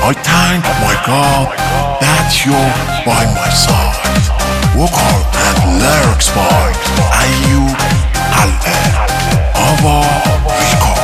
I thank my God that you're by my side. Vocal and lyrics by Ayyub Halil. Ava Rico.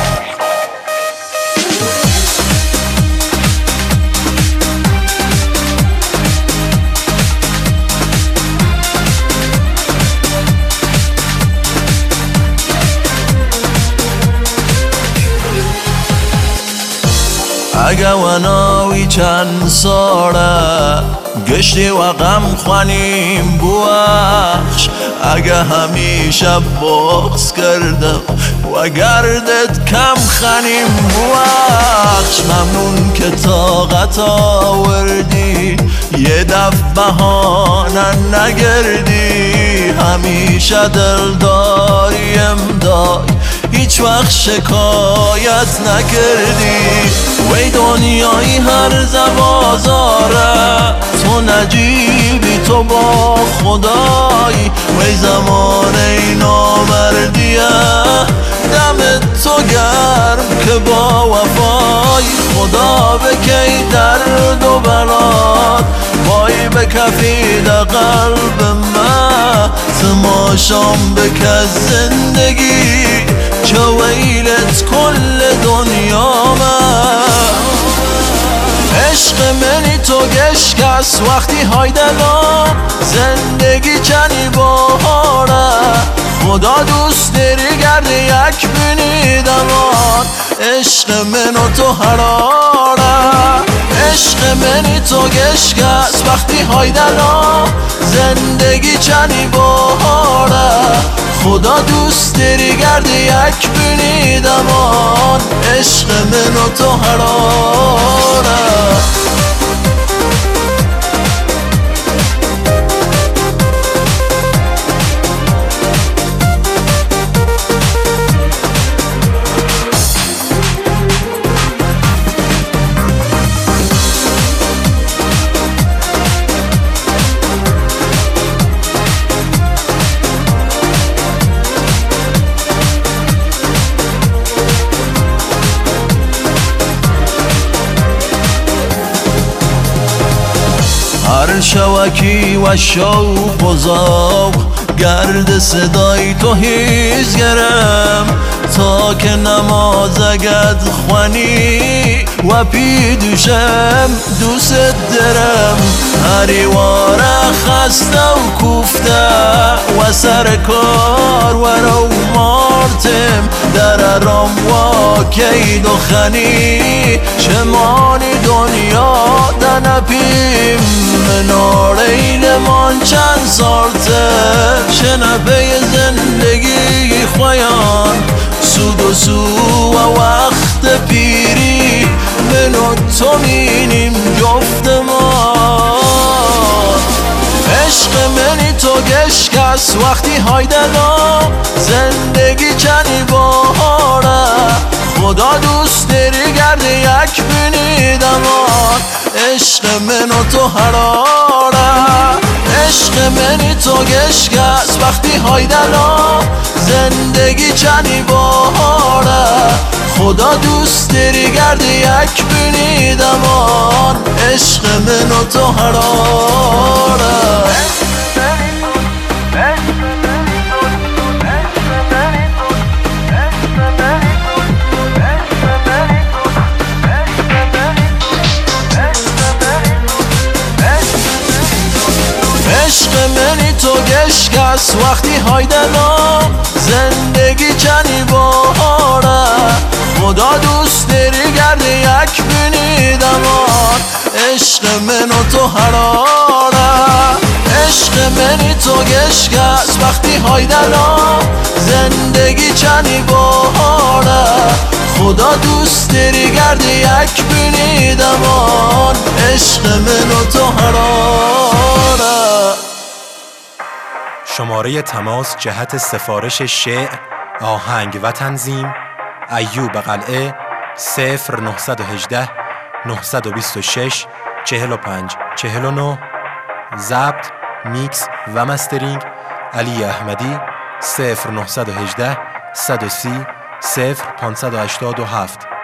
اگه وناوی چند ساله گشتی و غم خوانیم بوخش اگه همیشه بغض کردم و گردت کم خانیم بوخش ممنون که طاقت آوردی یه دفع بهانه نگردی همیشه دلداریم دای هیچ وقت شکایت نکردی وی دنیای هر زبازاره تو نجیبی تو با خدایی وی زمانه نامردیه دمت تو گرم که با وفای خدا بکی درد و بلاد وای بکفید قلب من تماشام بکز زندگی چه ویلت کل دنیا من عشق منی تو گشکس وقتی های دلم زندگی چنی باره خدا دوست داری گرد یک بینی دمان عشق من و تو حراره عشق منی تو گشکس وقتی های دلم زندگی چنی باره خدا دوست داری گرد یک بینی دمان عشق من و تو حراره هر شوکی و شوق و ذوق گرد صدای تو هیز گرم تا که نمازگت خوانی و پی دوشم دوست درم هریواره خسته و کوفته و سر کار و رو مارتم در ارام و کید و خنی شمانی دنیا دنپیم مناره من چند سالته شنبه زندگی خویان سود و سو و وقت پیری من و تو مینیم جفت ما عشق منی تو گشکس وقتی های دلم زندگی چنی باره خدا دوست داری گرد یک بینی دمان عشق من و تو حراره عشق منی تو گشکس وقتی های دلم زندگی چنی باره خدا دوست داری گرد یک بینی دمان عشق من و تو حراره عشق منی تو گشکس وقتی های دلم زندگی چنی باره خدا دوست داری گرد یک بینی دمان عشق من و تو حراره عشق منی تو گشکس وقتی های دلم زندگی چنی باره خدا دوست داری گرد یک بینی دمان عشق من و تو حراره شماره تماس جهت سفارش شعر، آهنگ و تنظیم ایوب قلعه 0918 926 45 49 ضبط، میکس و مسترینگ علی احمدی 0918 130 0587